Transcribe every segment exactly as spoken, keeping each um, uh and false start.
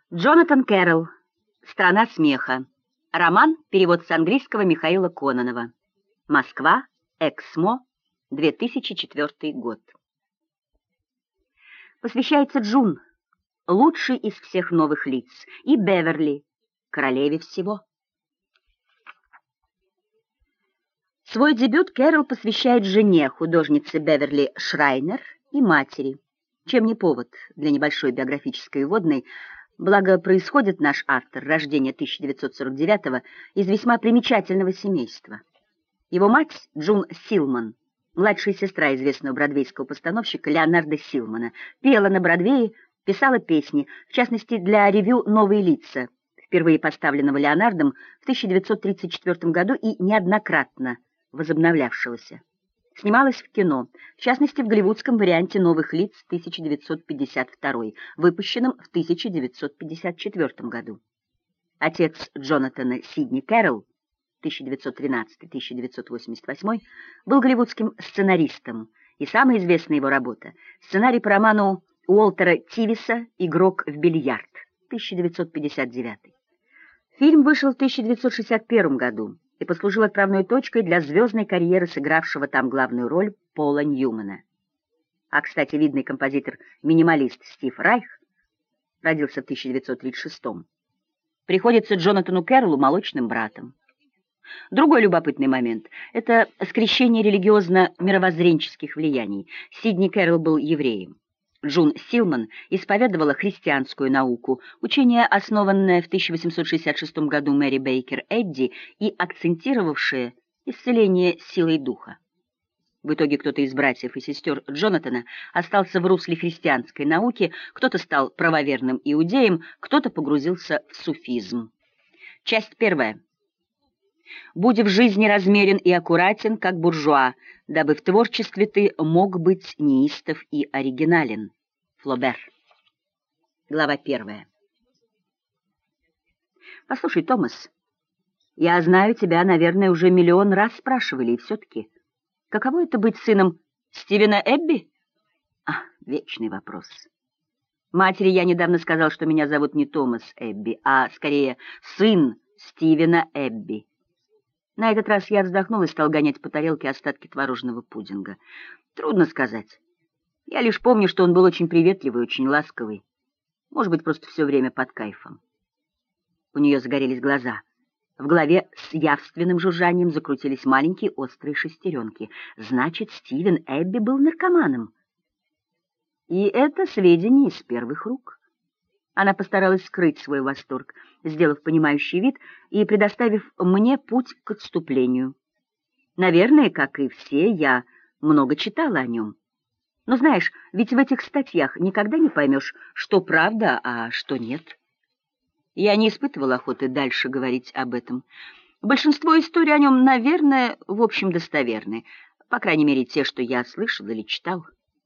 Джонатан Кэрролл. «Страна смеха». Роман, перевод с английского Михаила Кононова. Москва, Эксмо, две тысячи четвёртый год. Посвящается Джун, лучшей из всех новых лиц, и Беверли, королеве всего. Свой дебют Кэрролл посвящает жене, художнице Беверли Шрайнер, и матери, чем не повод для небольшой биографической вводной. Благо, происходит наш автор, рождение тысяча девятьсот сорок девятого, из весьма примечательного семейства. Его мать, Джун Силман, младшая сестра известного бродвейского постановщика Леонарда Силмана, пела на Бродвее, писала песни, в частности, для ревю «Новые лица», впервые поставленного Леонардом в тысяча девятьсот тридцать четвёртом году и неоднократно возобновлявшегося. Снималась в кино, в частности, в голливудском варианте «Новых лиц» тысяча девятьсот пятьдесят второй, выпущенном в тысяча девятьсот пятьдесят четвёртом году. Отец Джонатана, Сидни Кэрролл, тысяча девятьсот тринадцатый — тысяча девятьсот восемьдесят восьмой, был голливудским сценаристом, и самая известная его работа — сценарий по роману Уолтера Тивиса «Игрок в бильярд», тысяча девятьсот пятьдесят девятый. Фильм вышел в тысяча девятьсот шестьдесят первом году и послужил отправной точкой для звездной карьеры сыгравшего там главную роль Пола Ньюмана. А, кстати, видный композитор-минималист Стив Райх родился в тысяча девятьсот тридцать шестом. Приходится Джонатану Кэрроллу молочным братом. Другой любопытный момент — это скрещение религиозно-мировоззренческих влияний. Сидни Кэрролл был евреем. Джун Силман исповедовала христианскую науку, учение, основанное в тысяча восемьсот шестьдесят шестом году Мэри Бейкер Эдди и акцентировавшее исцеление силой духа. В итоге кто-то из братьев и сестер Джонатана остался в русле христианской науки, кто-то стал правоверным иудеем, кто-то погрузился в суфизм. Часть первая. «Будь в жизни размерен и аккуратен, как буржуа, дабы в творчестве ты мог быть неистов и оригинален». Флобер. Глава первая. «Послушай, Томас, я знаю, тебя, наверное, уже миллион раз спрашивали, и все-таки, каково это быть сыном Стивена Эбби?» А, вечный вопрос. Матери я недавно сказал, что меня зовут не Томас Эбби, а скорее сын Стивена Эбби. На этот раз я вздохнул и стал гонять по тарелке остатки творожного пудинга. Трудно сказать. Я лишь помню, что он был очень приветливый, очень ласковый. Может быть, просто все время под кайфом. У нее загорелись глаза. В голове с явственным жужжанием закрутились маленькие острые шестеренки. Значит, Стивен Эбби был наркоманом. И это сведения из первых рук. Она постаралась скрыть свой восторг, сделав понимающий вид и предоставив мне путь к отступлению. Наверное, как и все, я много читала о нем. Но знаешь, ведь в этих статьях никогда не поймешь, что правда, а что нет. Я не испытывала охоты дальше говорить об этом. Большинство историй о нем, наверное, в общем достоверны, по крайней мере, те, что я слышал или читал.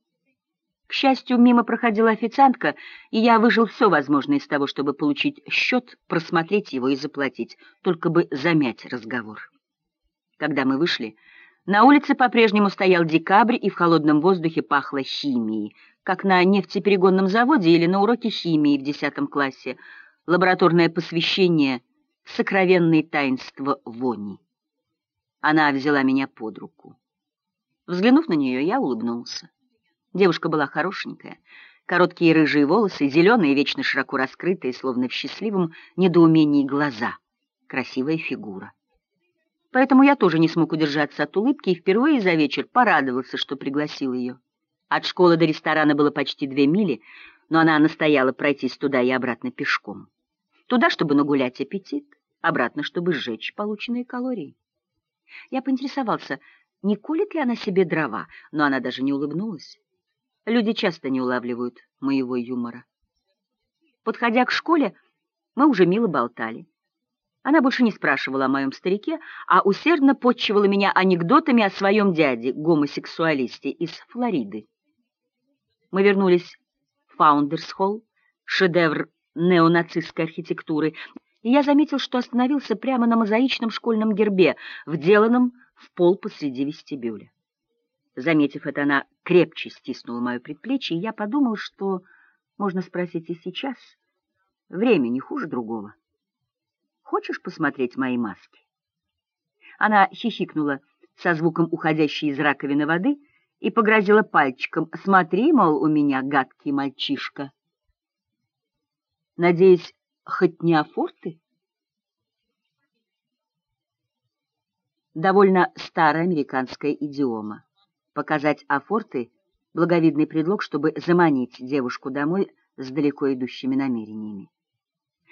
К счастью, мимо проходила официантка, и я выжил все возможное из того, чтобы получить счет, просмотреть его и заплатить, только бы замять разговор. Когда мы вышли, на улице по-прежнему стоял декабрь, и в холодном воздухе пахло химией, как на нефтеперегонном заводе или на уроке химии в десятом классе, лабораторное посвящение «Сокровенные таинства вони». Она взяла меня под руку. Взглянув на нее, я улыбнулся. Девушка была хорошенькая, короткие рыжие волосы, зеленые, вечно широко раскрытые, словно в счастливом недоумении глаза, красивая фигура. Поэтому я тоже не смог удержаться от улыбки и впервые за вечер порадовался, что пригласил ее. От школы до ресторана было почти две мили, но она настояла пройтись туда и обратно пешком. Туда, чтобы нагулять аппетит, обратно, чтобы сжечь полученные калории. Я поинтересовался, не колет ли она себе дрова, но она даже не улыбнулась. Люди часто не улавливают моего юмора. Подходя к школе, мы уже мило болтали. Она больше не спрашивала о моем старике, а усердно подчивала меня анекдотами о своем дяде, гомосексуалисте из Флориды. Мы вернулись в Фаундерс-холл, шедевр неонацистской архитектуры, и я заметил, что остановился прямо на мозаичном школьном гербе, вделанном в пол посреди вестибюля. Заметив это, она крепче стиснула мое предплечье, и я подумал, что можно спросить и сейчас, Время не хуже другого. Хочешь посмотреть мои маски?» Она хихикнула со звуком уходящей из раковины воды и погрозила пальчиком. «Смотри, мол, у меня гадкий мальчишка». «Надеюсь, хоть не афорты?» Довольно старая американская идиома. Показать афорты — благовидный предлог, чтобы заманить девушку домой с далеко идущими намерениями.